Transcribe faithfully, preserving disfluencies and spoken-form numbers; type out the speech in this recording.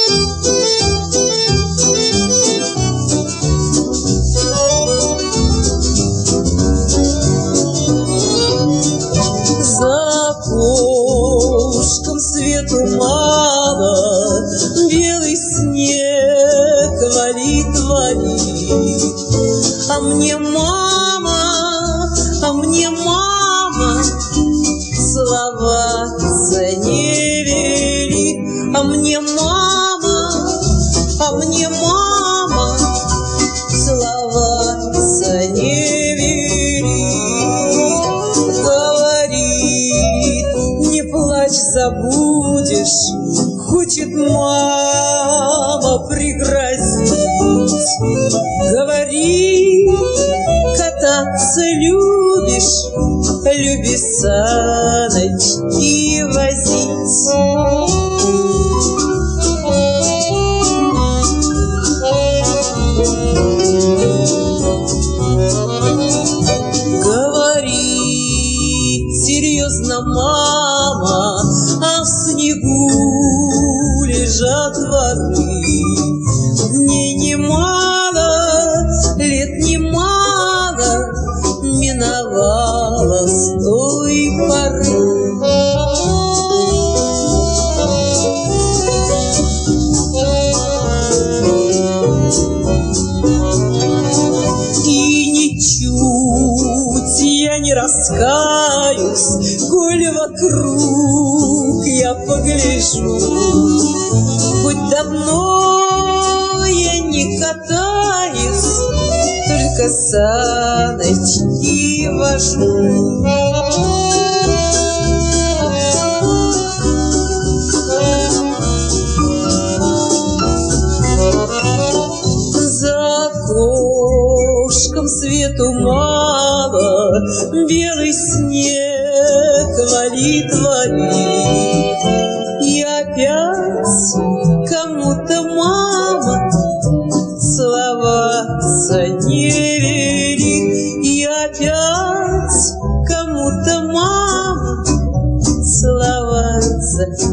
Свету мало, белый снег валит, валит. А мне мама, а мне мама слова не верит. А мне мама, а мне мама слова не верит. Говорит, не плачь, забудешь, хочет мама пригрозить. Говори, кататься любишь, люби саночки возить. Говори, серьезно, мама, а в снегу лежат дворы. Дней немало, лет немало миновало с той поры. И ничуть я не раскаюсь, коль вокруг я погляжу. Хоть давно я не катаюсь, только саночки вожу. За окошком свету мало, белый снег валит, валит. И опять кому-то мама слова не верит. И опять кому-то мама слова